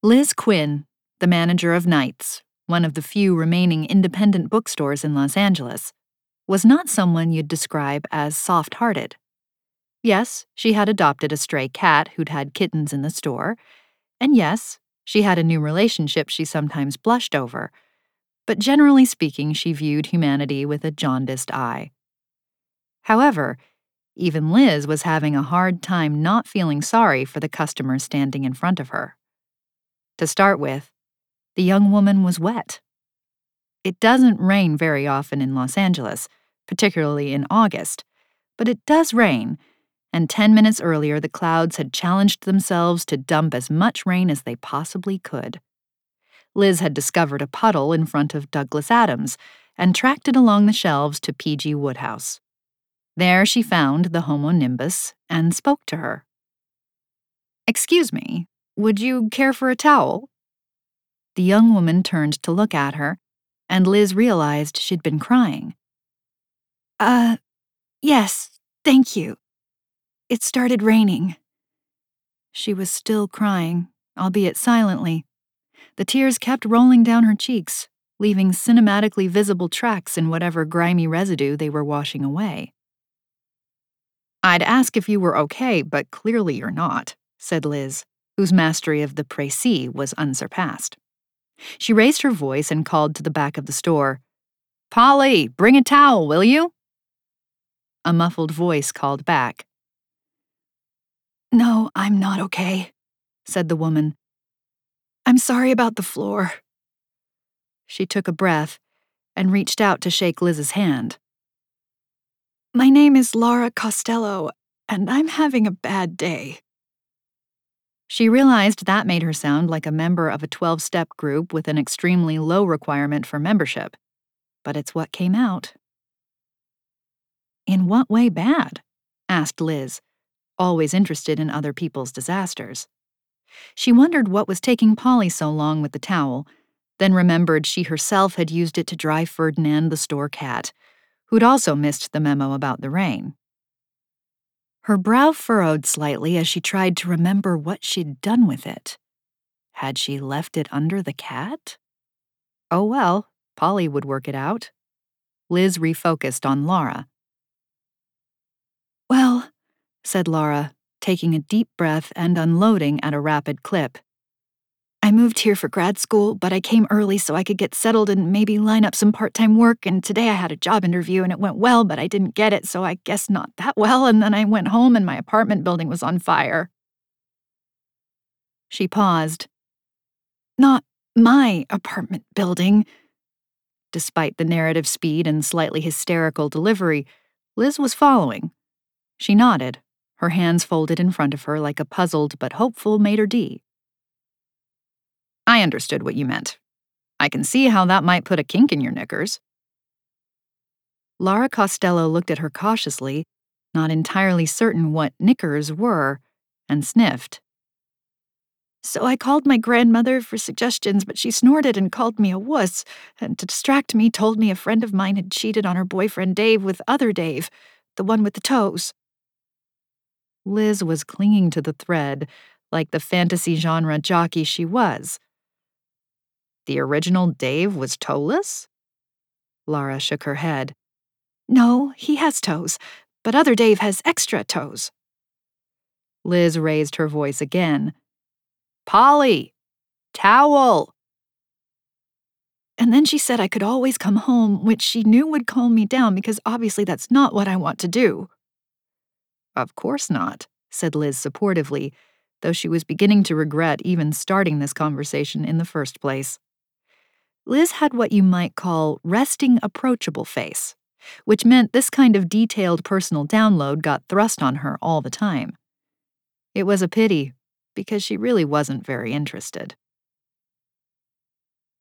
Liz Quinn, the manager of Knights, one of the few remaining independent bookstores in Los Angeles, was not someone you'd describe as soft-hearted. Yes, she had adopted a stray cat who'd had kittens in the store, and yes, she had a new relationship she sometimes blushed over, but generally speaking, she viewed humanity with a jaundiced eye. However, even Liz was having a hard time not feeling sorry for the customer standing in front of her. To start with, the young woman was wet. It doesn't rain very often in Los Angeles, particularly in August, but it does rain, and 10 minutes earlier the clouds had challenged themselves to dump as much rain as they possibly could. Liz had discovered a puddle in front of Douglas Adams and tracked it along the shelves to P.G. Wodehouse. There she found the Homo nimbus and spoke to her. "Excuse me, would you care for a towel?" The young woman turned to look at her, and Liz realized she'd been crying. Yes, thank you. It started raining." She was still crying, albeit silently. The tears kept rolling down her cheeks, leaving cinematically visible tracks in whatever grimy residue they were washing away. "I'd ask if you were okay, but clearly you're not," said Liz, whose mastery of the précis was unsurpassed. She raised her voice and called to the back of the store, "Polly, bring a towel, will you?" A muffled voice called back. "No, I'm not okay," said the woman. "I'm sorry about the floor." She took a breath and reached out to shake Liz's hand. "My name is Laura Costello, and I'm having a bad day." She realized that made her sound like a member of a 12-step group with an extremely low requirement for membership, but it's what came out. "In what way bad?" asked Liz, always interested in other people's disasters. She wondered what was taking Polly so long with the towel, then remembered she herself had used it to dry Ferdinand the store cat, who'd also missed the memo about the rain. Her brow furrowed slightly as she tried to remember what she'd done with it. Had she left it under the cat? Oh well, Polly would work it out. Liz refocused on Laura. "Well," said Laura, taking a deep breath and unloading at a rapid clip. "I moved here for grad school, but I came early so I could get settled and maybe line up some part-time work, and today I had a job interview and it went well, but I didn't get it, so I guess not that well, and then I went home and my apartment building was on fire." She paused. "Not my apartment building." Despite the narrative speed and slightly hysterical delivery, Liz was following. She nodded, her hands folded in front of her like a puzzled but hopeful maitre d'. "I understood what you meant. I can see how that might put a kink in your knickers." Laura Costello looked at her cautiously, not entirely certain what knickers were, and sniffed. "So I called my grandmother for suggestions, but she snorted and called me a wuss, and to distract me told me a friend of mine had cheated on her boyfriend Dave with other Dave, the one with the toes." Liz was clinging to the thread, like the fantasy genre jockey she was. "The original Dave was toeless?" Laura shook her head. "No, he has toes, but other Dave has extra toes." Liz raised her voice again. "Polly! Towel!" And then she said I could always come home, which she knew would calm me down because obviously that's not what I want to do. "Of course not," said Liz supportively, though she was beginning to regret even starting this conversation in the first place. Liz had what you might call resting approachable face, which meant this kind of detailed personal download got thrust on her all the time. It was a pity, because she really wasn't very interested.